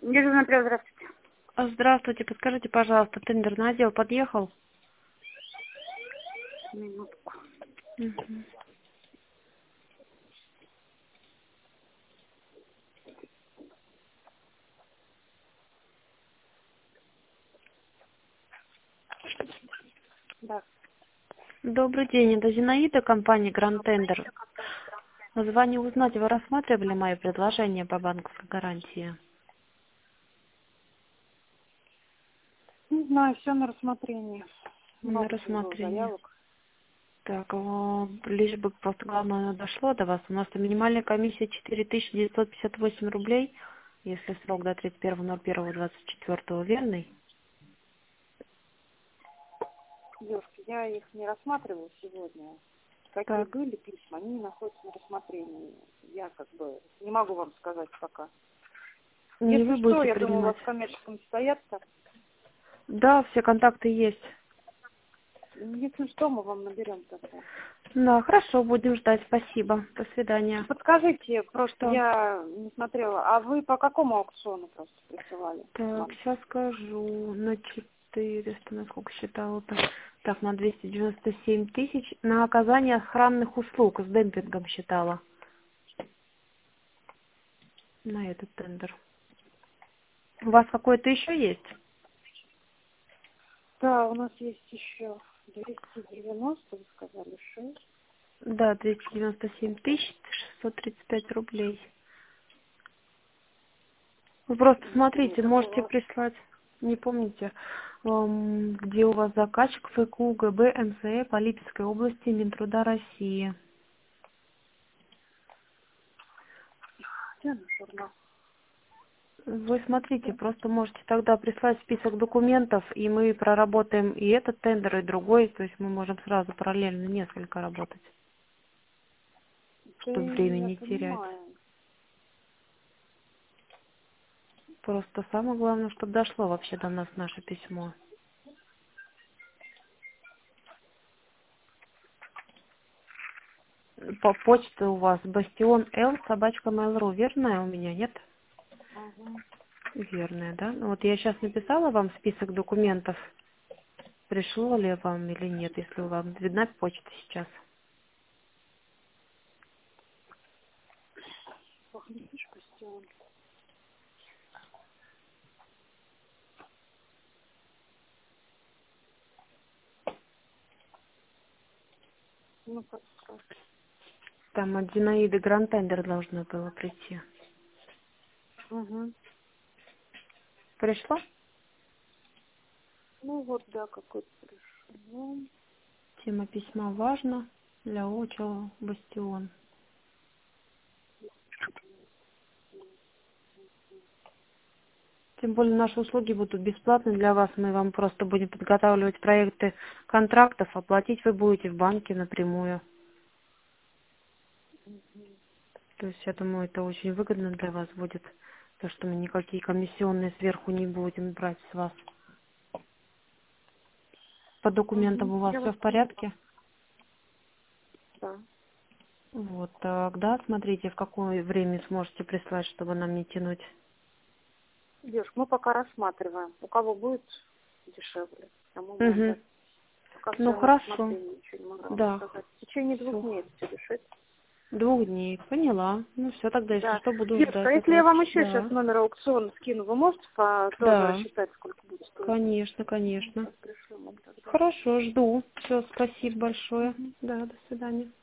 Дежурный прям, здравствуйте. Здравствуйте, подскажите, пожалуйста, тендерный отдел подъехал? Минутку. Мгм. Да. Добрый день, это Зинаида, компания Grand Tender. Звоню узнать, вы рассматривали мои предложения по банковской гарантии? Не знаю, все на рассмотрении. На Много было рассмотрение. заявок. Так, лишь бы просто главное дошло до вас. У нас минимальная комиссия 4958 рублей, если срок до 31.01.24 верный. Девушки, я их не рассматривала сегодня. Какие Так, были письма, они не находятся на рассмотрении. Я как бы не могу вам сказать пока. не Если вы что, будете я думаю, у вас принимать. в коммерческом стоят-то. Да, все контакты есть. Если что, мы вам наберем тогда. Да, хорошо, будем ждать. Спасибо. До свидания. Подскажите, просто Что? я не смотрела, а вы по какому аукциону просто присылали Так, нам? сейчас скажу. На 400, на сколько считала-то? Так, на 297 тысяч. На оказание охранных услуг с демпингом считала. На этот тендер. У вас какой-то еще есть? Да, у нас есть еще 290, вы сказали, 6. Да, 297 тысяч 635 рублей. Вы просто Нет, смотрите, можете такого. прислать, не помните, где у вас заказчик ФКУ ГБ МСЭ по Липецкой области Минтруда России. Где она, журнал? Вы смотрите, просто можете тогда прислать список документов, и мы проработаем и этот тендер, и другой, то есть мы можем сразу параллельно несколько работать, Да, чтобы время я не терять. понимаю. Просто самое главное, чтобы дошло вообще до нас наше письмо. По почте у вас бастион Л собачка Mail.ru, верная у меня, нет? Ага. Верная, да? Ну, вот я сейчас написала вам список документов. Пришло ли вам или нет, если вам видна почта сейчас? Ох, не пишешь, Костян. Ну, подскажи. Там от Зинаиды Грантендер должно было прийти. Угу. Пришло? Ну, вот, да, какой-то пришел. Тема письма важна для очередного бастион. Тем более наши услуги будут бесплатны для вас. Мы вам просто будем подготавливать проекты контрактов, оплатить вы будете в банке напрямую. То есть, я думаю, это очень выгодно для вас будет, то что мы никакие комиссионные сверху не будем брать с вас. По документам Угу. у вас Я все вас в поняла. порядке? Да. Вот, тогда смотрите, в какое время сможете прислать, чтобы нам не тянуть. Девушка, мы пока рассматриваем. У кого будет дешевле, тому мы Угу. обратимся. Пока Ну, все на хорошо. рассмотрении, ничего не могу вам Да, сказать. В течение 2 все. месяцев решить. 2 дней. Поняла. Ну, все, тогда, если Да. что, буду Девушка, а ждать от если я вас. вам еще сейчас Да. номер аукциона скину, вы можете тоже Да. рассчитать, сколько будет стоить? Конечно, Ну, конечно. сейчас пришлю вам тогда. Хорошо, жду. Все, спасибо большое. Мгм. Да, до свидания.